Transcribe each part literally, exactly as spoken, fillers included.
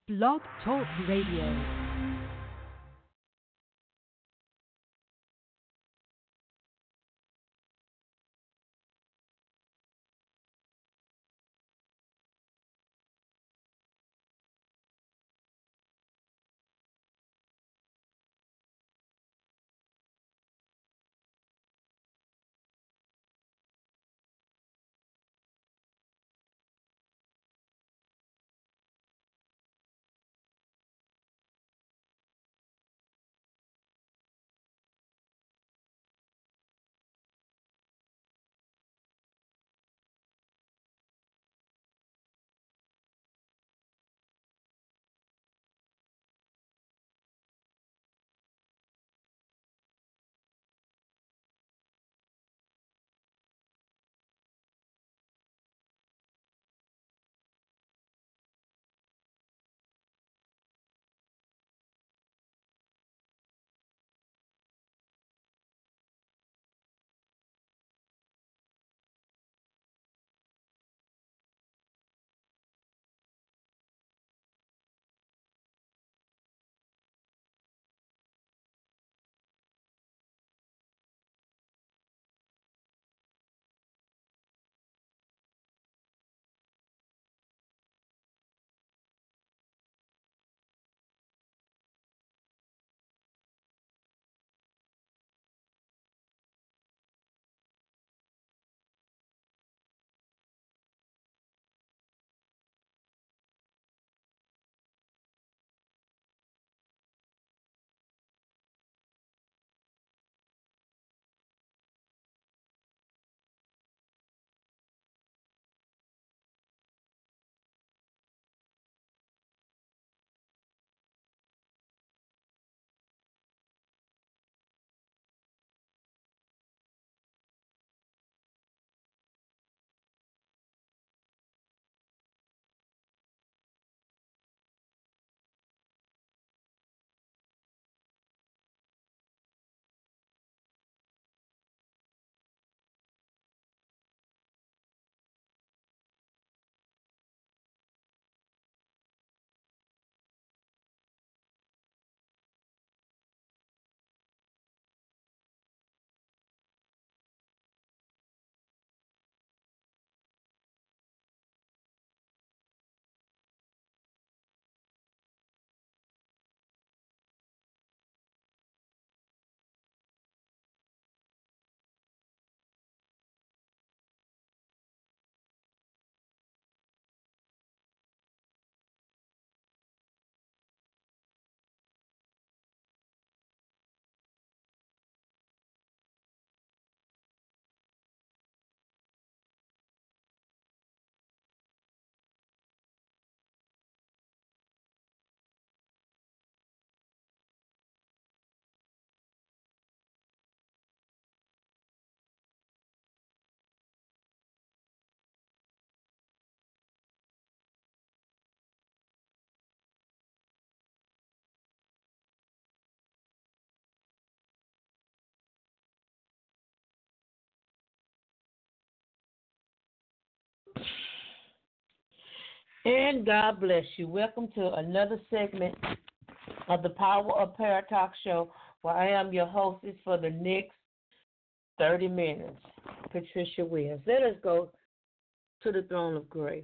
Blog Talk Radio. And God bless you. Welcome to another segment of the Power of Prayer Talk Show, where I am your hostess for the next thirty minutes, Patricia Williams. Let us go to the throne of grace.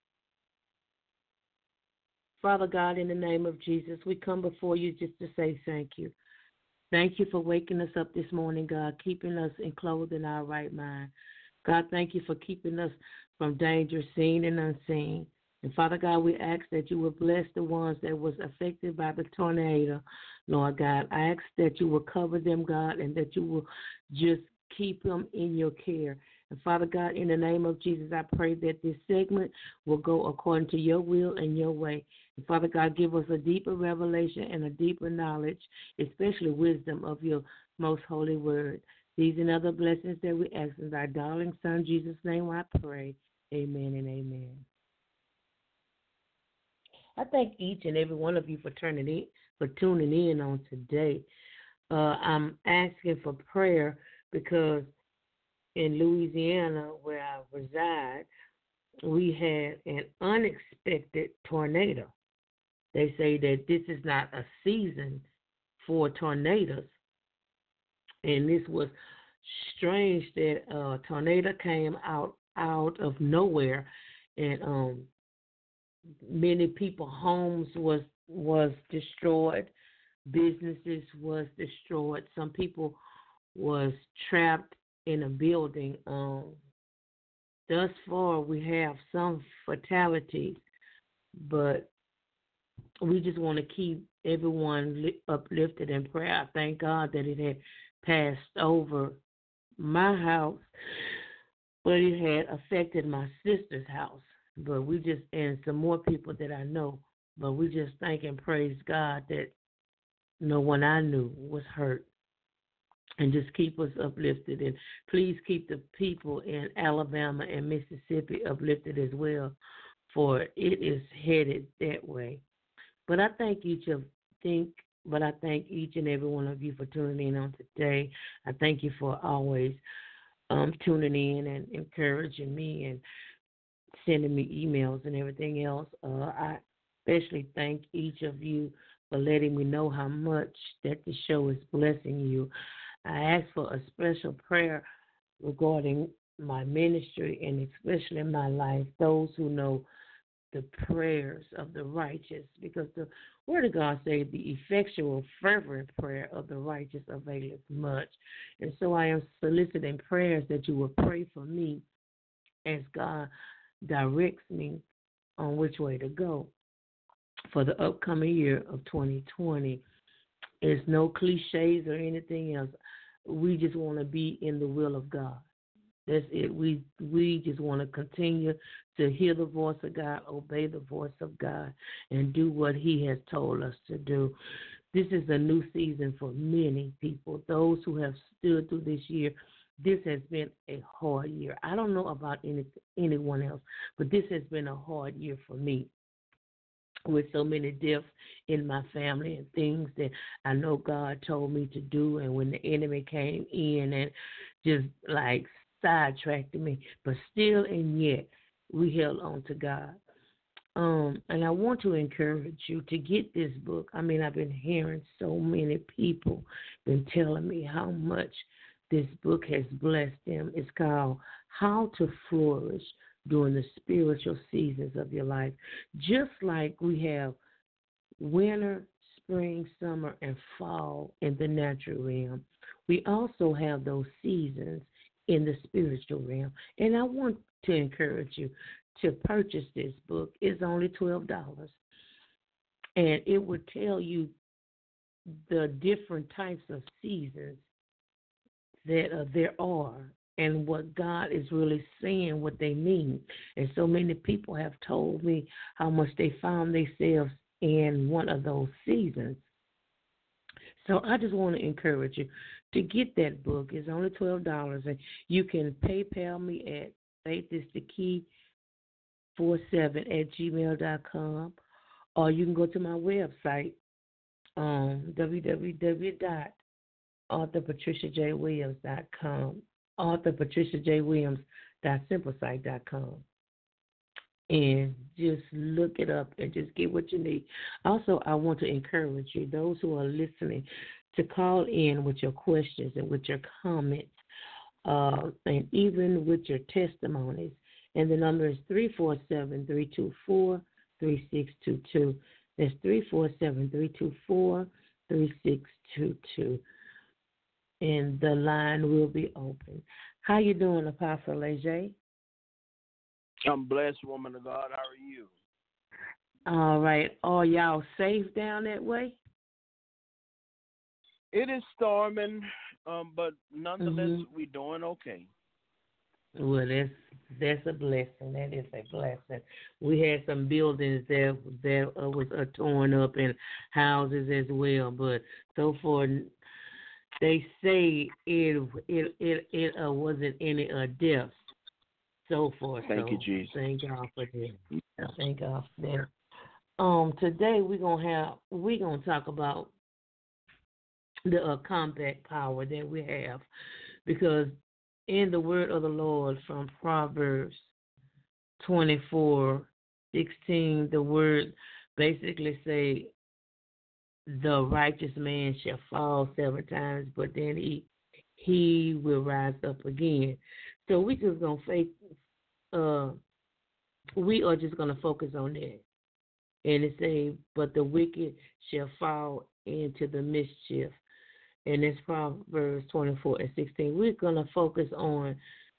Father God, in the name of Jesus, we come before you just to say thank you. Thank you for waking us up this morning, God, keeping us and clothed in our right mind. God, thank you for keeping us from danger seen and unseen. And Father God, we ask that you will bless the ones that was affected by the tornado, Lord God. I ask that you will cover them, God, and that you will just keep them in your care. And Father God, in the name of Jesus, I pray that this segment will go according to your will and your way. And Father God, give us a deeper revelation and a deeper knowledge, especially wisdom of your most holy word. These and other blessings that we ask in thy darling Son, Jesus' name I pray. Amen and amen. I thank each and every one of you for turning in, for tuning in on today. Uh, I'm asking for prayer because in Louisiana, where I reside, we had an unexpected tornado. They say that this is not a season for tornadoes, and this was strange that a tornado came out out of nowhere, and um, many people homes was was destroyed, businesses was destroyed. Some people was trapped in a building. Um, thus far, we have some fatalities, but we just want to keep everyone li- uplifted in prayer. I thank God that it had passed over my house, but it had affected my sister's house. But we just, and some more people that I know, but we just thank and praise God that no one I knew was hurt. And just keep us uplifted. And please keep the people in Alabama and Mississippi uplifted as well, for it is headed that way. But I thank each of think but I thank each and every one of you for tuning in on today. I thank you for always um, tuning in and encouraging me and sending me emails and everything else. Uh, I especially thank each of you for letting me know how much that the show is blessing you. I ask for a special prayer regarding my ministry and especially my life, those who know the prayers of the righteous, because the Word of God says the effectual, fervent prayer of the righteous availeth much. And so I am soliciting prayers that you will pray for me as God directs me on which way to go for the upcoming year of twenty twenty. It's no cliches or anything else. We just want to be in the will of God. That's it. We we just want to continue to hear the voice of God, obey the voice of God, and do what He has told us to do. This is a new season for many people. Those who have stood through this year, this has been a hard year. I don't know about any anyone else, but this has been a hard year for me, with so many deaths in my family and things that I know God told me to do. And when the enemy came in and just like sidetracked me, but still and yet we held on to God. Um, and I want to encourage you to get this book. I mean, I've been hearing so many people been telling me how much this book has blessed them. It's called How to Flourish During the Spiritual Seasons of Your Life. Just like we have winter, spring, summer, and fall in the natural realm, we also have those seasons in the spiritual realm. And I want to encourage you to purchase this book. It's only twelve dollars. And it would tell you the different types of seasons that uh, there are and what God is really saying, what they mean. And so many people have told me how much they found themselves in one of those seasons. So I just want to encourage you to get that book. It's only twelve dollars, and you can PayPal me at faith is the key four seven at gmail dot com, or you can go to my website, um, w w w dot author patricia j williams dot com, author patricia j williams dot simplesite dot com, and just look it up and just get what you need. Also, I want to encourage you, those who are listening, to call in with your questions and with your comments, uh, and even with your testimonies. And the number is three four seven, three two four, three six two two. That's three four seven, three two four, three six two two. And the line will be open. How you doing, Apostle Leger? I'm blessed, woman of God. How are you? All right. Are y'all safe down that way? It is storming, um, but nonetheless, Mm-hmm. we're doing okay. Well, that's that's a blessing. That is a blessing. We had some buildings that that uh, was uh, torn up and houses as well, but so far they say it it it, it uh, wasn't any uh, deaths so far. Thank So you, Jesus. thank God for that. Yeah. Thank God for that. Um, today we're gonna have we're gonna talk about the uh, compact power that we have, because in the word of the Lord from Proverbs twenty-four sixteen, the word basically say the righteous man shall fall seven times, but then he he will rise up again. So we just gonna face. Uh, we are just gonna focus on that, and it say, "But the wicked shall fall into the mischief." And it's Proverbs twenty-four and sixteen. We're gonna focus on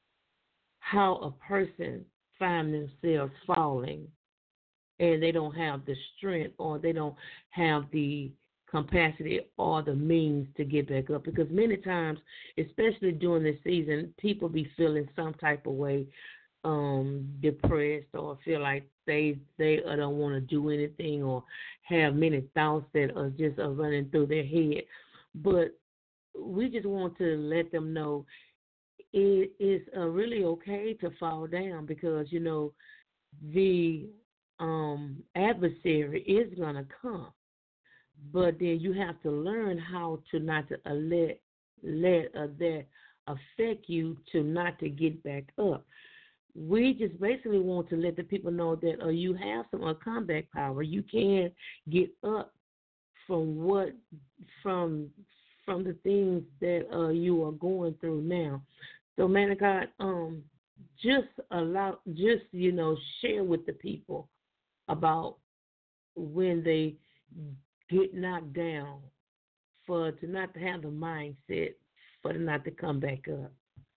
how a person find themselves falling and they don't have the strength or they don't have the capacity or the means to get back up. Because many times, especially during this season, people be feeling some type of way, um, depressed or feel like they they uh, don't want to do anything or have many thoughts that are just uh, running through their head. But we just want to let them know it is uh, really okay to fall down because, you know, the um, adversary is going to come. But then you have to learn how to not to uh, let, let uh, that affect you to not to get back up. We just basically want to let the people know that uh, you have some uh, comeback power. You can get up from what from from the things that uh, you are going through now. So, man of God, um, just allow, just you know, share with the people about when they get knocked down, for to not to have the mindset for them not to come back up.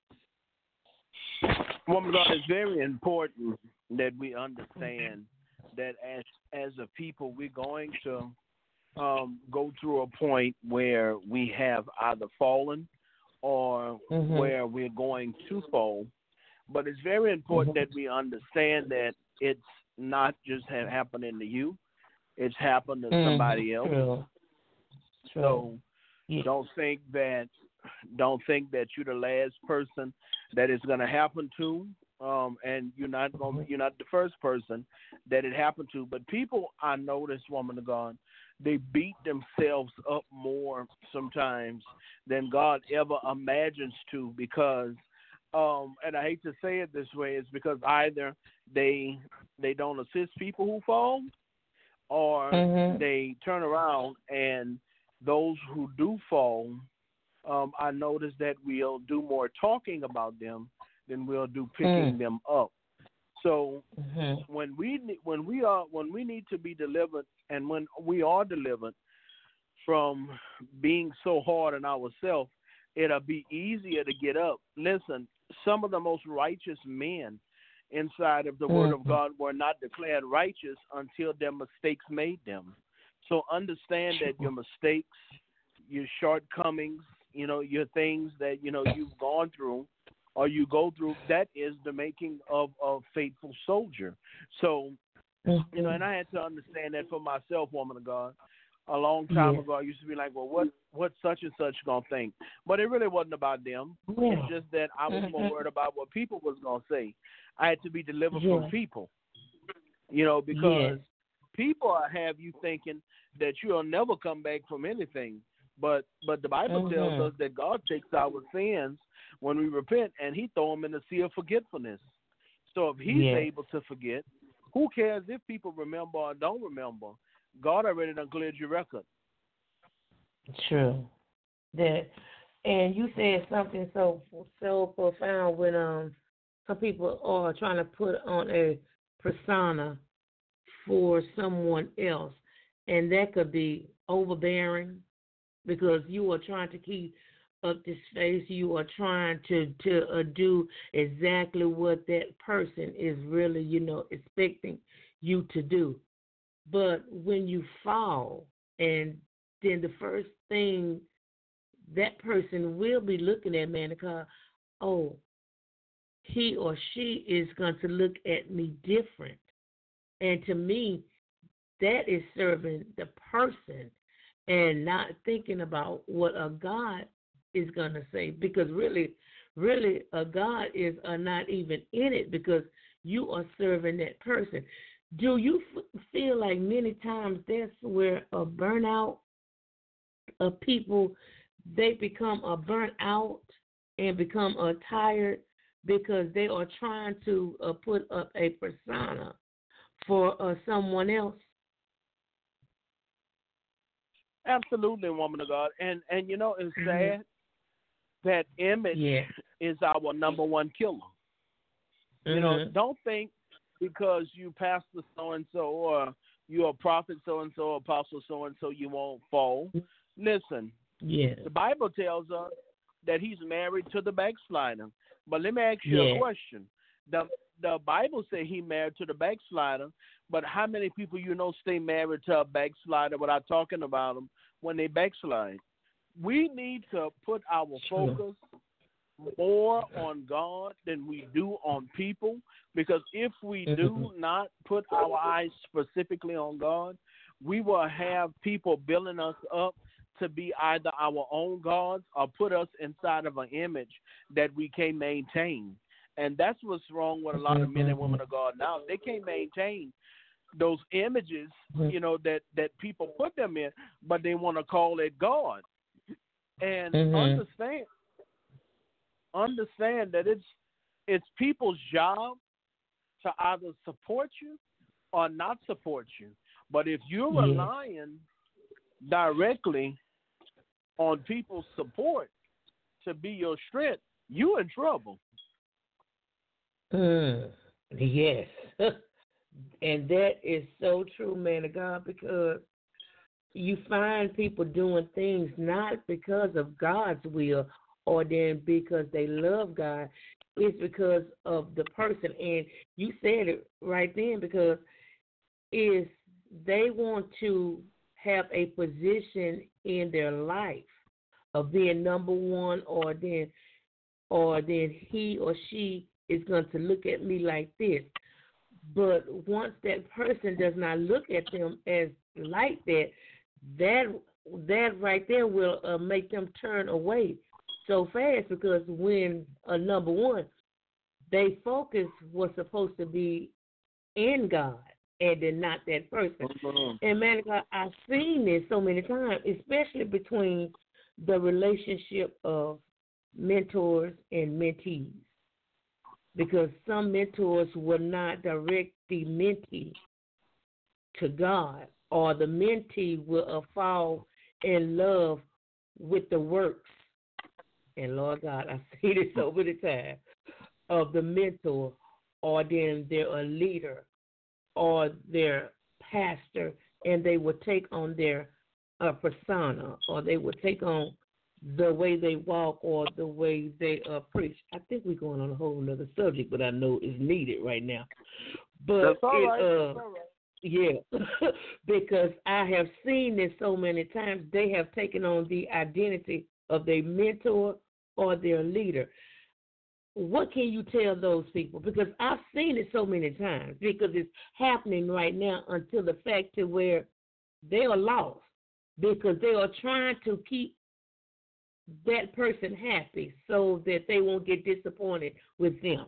Woman of God, it's very important that we understand that as as a people, we're going to um, go through a point where we have either fallen or mm-hmm. where we're going to fall. But it's very important mm-hmm. that we understand that it's not just happening to you; it's happened to mm-hmm. somebody else. True. True. So yeah. don't think that don't think that you're the last person that it's going to happen to, um, and you're not going you're not the first person that it happened to. But people, I know this, woman of God, they beat themselves up more sometimes than God ever imagines to, because, um, and I hate to say it this way, it's because either they they don't assist people who fall, or mm-hmm. they turn around and those who do fall, um, I notice that we'll do more talking about them than we'll do picking mm. them up. So mm-hmm. when we when we are when we need to be delivered, and when we are delivered from being so hard on ourselves, it'll be easier to get up. Listen, some of the most righteous men inside of the mm-hmm. Word of God were not declared righteous until their mistakes made them. So understand that your mistakes, your shortcomings, you know, your things that, you know, you've gone through or you go through, that is the making of a faithful soldier. So, you know, and I had to understand that for myself, woman of God. A long time yeah. ago, I used to be like, well, what what such and such going to think? But it really wasn't about them. Yeah. It's just that I was more worried about what people was going to say. I had to be delivered yeah. from people, you know, because yeah. people have you thinking that you'll never come back from anything. But but the Bible mm-hmm. tells us that God takes our sins when we repent, and he throw them in the sea of forgetfulness. So if he's yeah. able to forget, who cares if people remember or don't remember? God already done cleared your record. True. That, and you said something so so profound when um some people are trying to put on a persona for someone else, and that could be overbearing because you are trying to keep up this face. You are trying to to uh, do exactly what that person is really, you know, expecting you to do. But when you fall, and then the first thing that person will be looking at, man, because, oh, he or she is going to look at me different. And to me, that is serving the person and not thinking about what a God is going to say. Because really, really, a God is uh, not even in it because you are serving that person. Do you f- feel like many times that's where a burnout of people, they become a burnt out and become a tired because they are trying to uh, put up a persona for uh, someone else? Absolutely, woman of God. And and you know, it's Mm-hmm. sad that image Yeah. is our number one killer. You know, Mhm. don't think because you pastor so and so or you're a prophet so and so, apostle so and so, you won't fall. Listen, Yeah. the Bible tells us that he's married to the backslider. But let me ask you a Yeah. question. The the Bible says he married to the backslider, but how many people you know stay married to a backslider without talking about them when they backslide? We need to put our True. focus more on God than we do on people, because if we Mhm. do not put our eyes specifically on God, we will have people building us up to be either our own gods or put us inside of an image that we can't maintain. And that's what's wrong with a lot of men and women Mhm. of God now. They can't maintain those images, Mhm. you know, that, that people put them in, but they want to call it God. And Mhm. understand understand that it's it's people's job to either support you or not support you. But if you're Yeah. relying directly on people's support to be your strength, you in trouble. Mm. Yes. And that is so true, man of God, because you find people doing things not because of God's will or then because they love God. It's because of the person. And you said it right then, because if they want to have a position in their life of being number one, or then or then he or she is going to look at me like this. But once that person does not look at them as like that, that that right there will uh, make them turn away so fast, because when uh, number one, they focus was supposed to be in God and then not that person. Mhm. And man, God, I've seen this so many times, especially between the relationship of mentors and mentees, because some mentors will not direct the mentee to God, or the mentee will uh, fall in love with the works. And Lord God, I've seen it so many times, of the mentor, or then they're a leader or their pastor, and they will take on their uh, persona, or they will take on the way they walk or the way they uh, preach. I think we're going on a whole other subject, but I know it's needed right now. But That's all it, right. uh, That's all right. yeah, because I have seen this so many times. They have taken on the identity of their mentor or their leader. What can you tell those people? Because I've seen it so many times, because it's happening right now, until the fact to where they are lost, because they are trying to keep that person happy so that they won't get disappointed with them.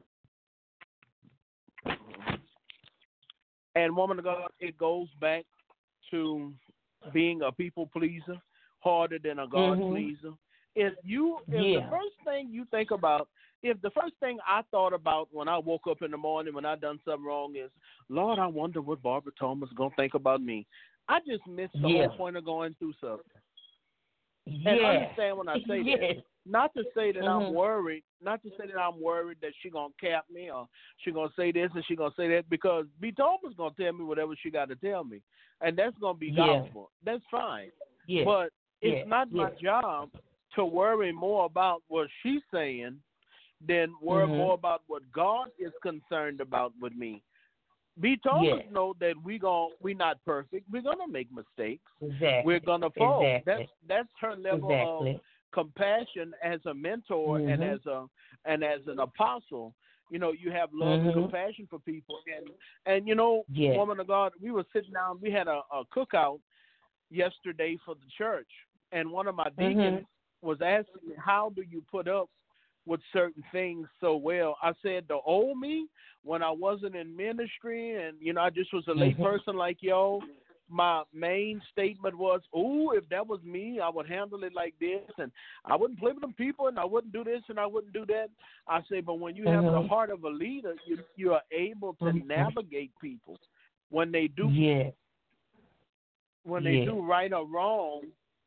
And woman of God, it goes back to being a people pleaser harder than a God Mhm. pleaser. If you, if the Yeah. first thing you think about, if the first thing I thought about when I woke up in the morning when I done something wrong is, Lord, I wonder what Barbara Thomas gonna think about me, I just missed the Yeah. whole point of going through something. And Yes. understand when I say that, Yes. not to say that I'm Mhm. worried, not to say that I'm worried that she gonna cap me or she gonna say this and she gonna say that, because B Thomas gonna tell me whatever she got to tell me, and that's gonna be Yeah. gospel. That's fine, Yes. but it's Yes. not my Yes. job to worry more about what she's saying than worry more Mhm. about what God is concerned about with me. B Thomas Yes. know that we gon' we not perfect. We're gonna make mistakes. We're Exactly. gonna fall. That's Exactly. that's her level of Exactly. compassion as a mentor and Mhm. as a and as an apostle. You know, you have love and Mhm. compassion for people. And and you know, Yes. woman of God, we were sitting down. We had a, a cookout yesterday for the church, and one of my deacons Mhm. was asking me, "How do you put up with certain things so well?" I said, "The old me, when I wasn't in ministry, and you know, I just was a lay Mhm. person like y'all, my main statement was, ooh, if that was me, I would handle it like this, and I wouldn't play with them people, and I wouldn't do this, and I wouldn't do that." I say, but when you have the Mhm. heart of a leader, you you are able to Mhm. navigate people when they do Yes. when they Yes. do right or wrong.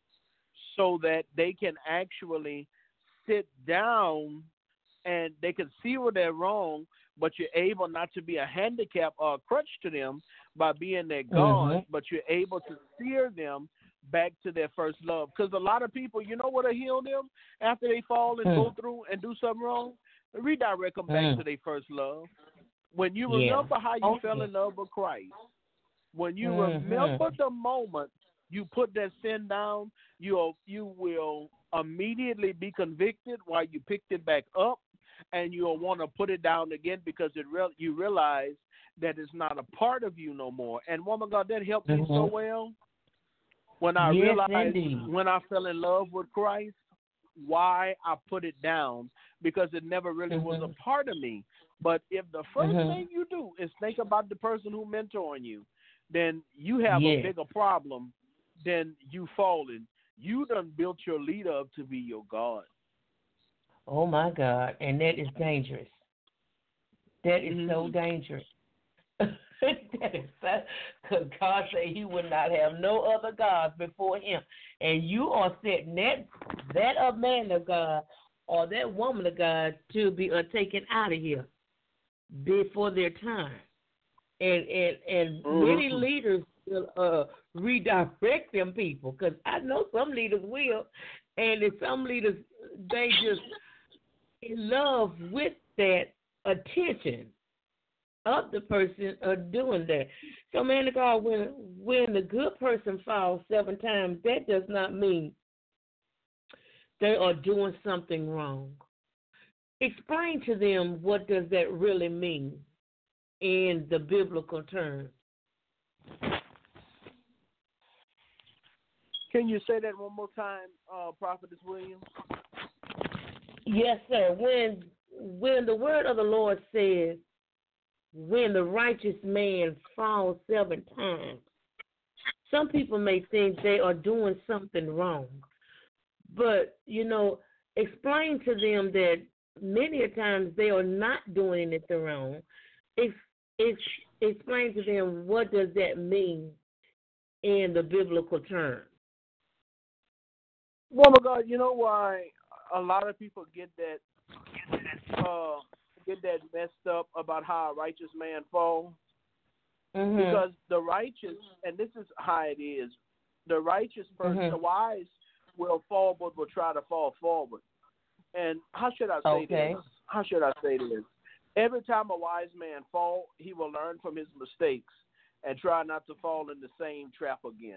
so that they can actually sit down and they can see where they're wrong, but you're able not to be a handicap or a crutch to them by being their God, Mm-hmm. but you're able to steer them back to their first love. Because a lot of people, you know what will heal them after they fall and Mm. go through and do something wrong? Redirect them back Mm. to their first love. When you Yeah. remember how you Okay. fell in love with Christ, when you Mhm. remember the moment you put that sin down, you'll you will immediately be convicted while you picked it back up, and you'll want to put it down again because it real you realize that it's not a part of you no more. And woman God, that helped me so Mhm. well when I Yes, realized indeed. when I fell in love with Christ, why I put it down, because it never really was a Mhm. part of me. But if the first Mhm. thing you do is think about the person who mentoring you, then you have a Yes. bigger problem than you falling. You done built your leader up to be your God. Oh my God, and that is dangerous. That is so Mhm. dangerous. That is so, because God said He would not have no other gods before Him, and you are setting that that a man of God or that woman of God to be uh, taken out of here before their time. And and and many Mhm. leaders will uh, redirect them people, because I know some leaders will, and if some leaders they just in love with that attention of the person of doing that. So, man of God, when when the good person falls seven times, that does not mean they are doing something wrong. Explain to them what does that really mean in the biblical terms. Can you say that one more time, uh, Prophetess Williams? Yes, sir. When when the word of the Lord says, when the righteous man falls seven times, some people may think they are doing something wrong. But, you know, explain to them that many a times they are not doing anything wrong. Ex- ex- explain to them what does that mean in the biblical term. Woman God, you know why a lot of people get that uh, get that messed up about how a righteous man falls? Mm-hmm. Because the righteous, and this is how it is, the righteous person, Mhm. the wise will fall, but will try to fall forward. And how should I say Okay. this? How should I say this? Every time a wise man fall, he will learn from his mistakes and try not to fall in the same trap again.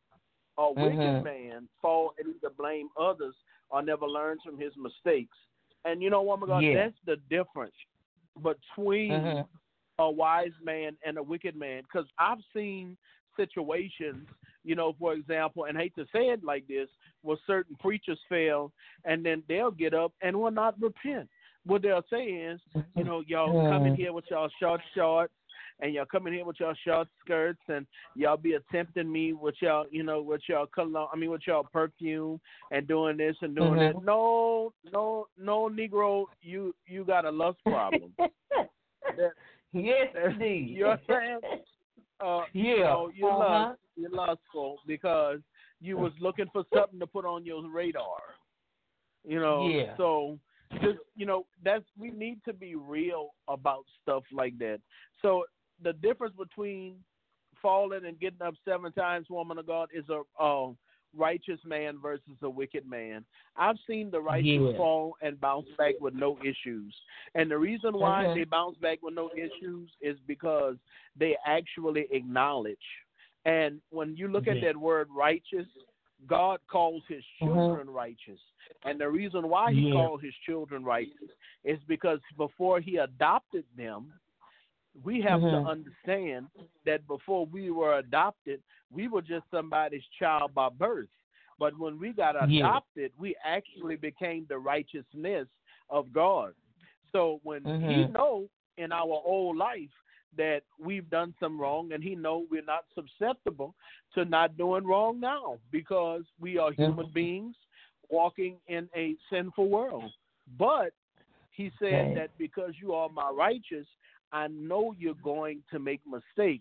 A wicked Mhm. man fall and either blame others or never learns from his mistakes. And you know, woman God, Yeah. that's the difference between Mhm. a wise man and a wicked man. Because I've seen situations, you know, for example, and I hate to say it like this, where certain preachers fail, and then they'll get up and will not repent. What they'll say is, you know, y'all come in Mhm. here with y'all short shorts, and y'all come in here with y'all short skirts, and y'all be attempting me with y'all, you know, with y'all cologne, I mean, with y'all perfume, and doing this and doing that. Mhm. No, no, no, Negro, you you got a lust problem. That, Yes, that, indeed. you know what I'm saying? Uh, Yeah. you know, you're, Uh-huh. lust, you're lustful because you was looking for something to put on your radar. You know, Yeah. so just, you know, that's, we need to be real about stuff like that. So the difference between falling and getting up seven times, woman of God, is a uh, righteous man versus a wicked man. I've seen the righteous Yeah. fall and bounce back with no issues. And the reason why Mhm. they bounce back with no issues is because they actually acknowledge. And when you look at Yeah. that word righteous, God calls his Mhm. children righteous. And the reason why he Yeah. called his children righteous is because before he adopted them, we have to Mhm. understand that before we were adopted, we were just somebody's child by birth. But when we got Yeah. adopted, we actually became the righteousness of God. So when he Mhm. know in our old life that we've done some wrong, and he know we're not susceptible to not doing wrong now, because we are human Mhm. beings walking in a sinful world. But he said Okay. that because you are my righteous, I know you're going to make mistakes,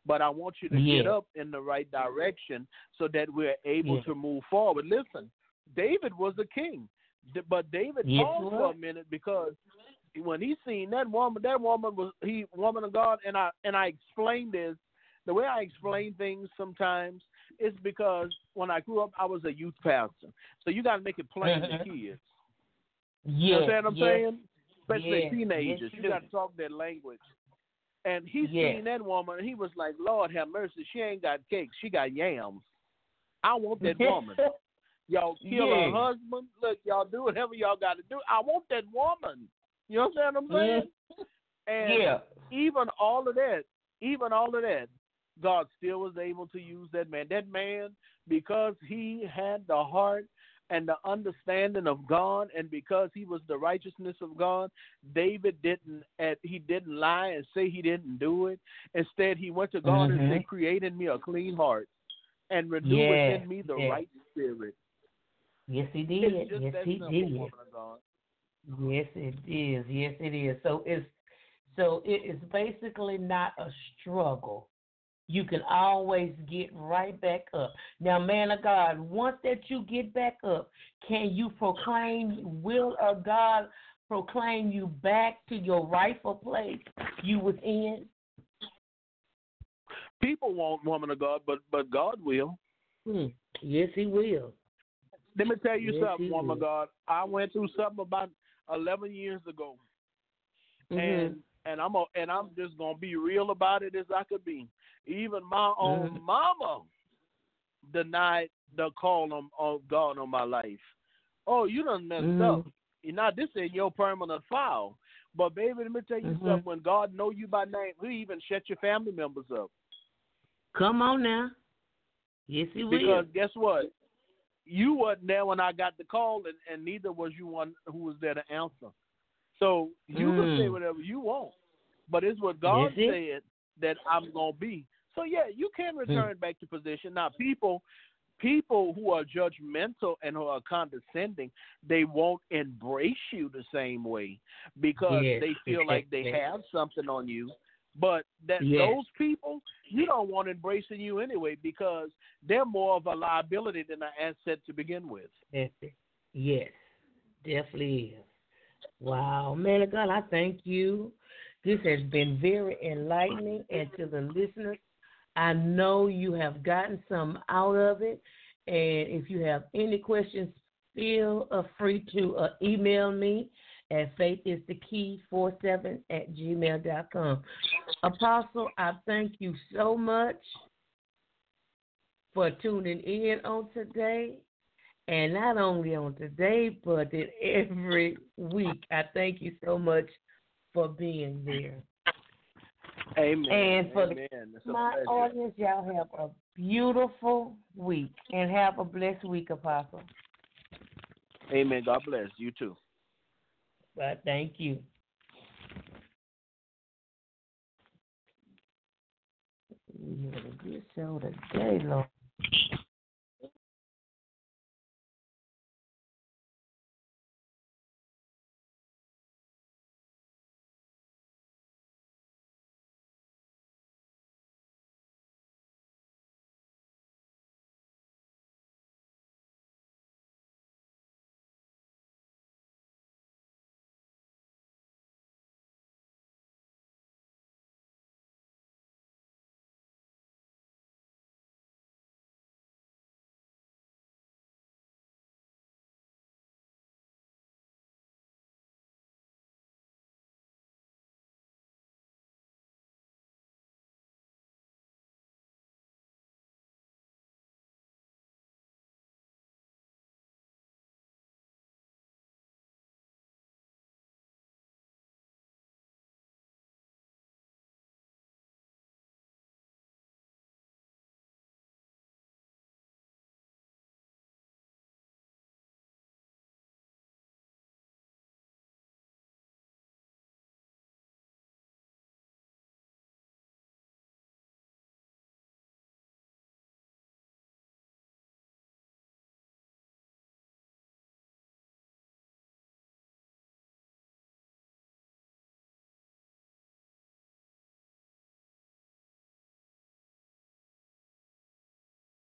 but I want you to yeah. get up in the right direction so that we're able yeah. to move forward. Listen, David was a king, but David yes, paused for a minute because when he seen that woman, that woman was he woman of God, and I and I explained this. The way I explain things sometimes is because when I grew up, I was a youth pastor, so you got to make it plain mm-hmm. to kids. Yes, you understand what I'm yes, saying? Especially yes, teenagers, yes, you, you got to talk their language. And he yes. seen that woman, and he was like, "Lord have mercy, she ain't got cakes, she got yams. I want that woman. Y'all kill yeah. her husband. Look, y'all do whatever y'all got to do. I want that woman." You understand what I'm saying? Mm. And yeah. even all of that, even all of that, God still was able to use that man. That man, because he had the heart and the understanding of God, and because he was the righteousness of God, David didn't he didn't lie and say he didn't do it. Instead, he went to God mm-hmm. and said, "Create in me a clean heart and renew yeah. within me the yeah. right spirit." Yes, he did. It's just yes, that he simple, did. woman of God. Yes, it is. Yes, it is. So it's so it is basically not a struggle. You can always get right back up. Now, man of God, once that you get back up, can you proclaim, will of God proclaim you back to your rightful place you was in? People want woman of God, but but God will. Hmm. Yes, he will. Let me tell you yes, something, woman of God. I went through something about eleven years ago, mm-hmm. and and I'm a, and I'm just gonna be real about it as I could be. Even my own mm-hmm. mama denied the call on, on God on my life. Oh, you done messed mm-hmm. up. You're not this in your permanent file. But baby, let me tell you mm-hmm. something. When God know you by name, He even shut your family members up. Come on now. Yes, He will. Because guess what? You wasn't there when I got the call, and, and neither was you one who was there to answer. So you mm. can say whatever you want, but it's what God yes, said that I'm gonna be. So yeah, you can return mm. back to position. Now, people, people who are judgmental and who are condescending, they won't embrace you the same way because yes, they feel exactly. like they have something on you. But that yes. those people, you don't want embracing you anyway because they're more of a liability than an asset to begin with. Yes, definitely is. Wow, man of God, I thank you. This has been very enlightening, and to the listeners, I know you have gotten some out of it. And if you have any questions, feel free to uh, email me at faithisthekey forty-seven at gmail dot com. Apostle, I thank you so much for tuning in on today. And not only on today, but in every week. I thank you so much for being there. Amen. And for Amen. the, my audience, y'all have a beautiful week. And have a blessed week, Apostle. Amen. God bless. You too. But thank you. You had a good show today, Lord.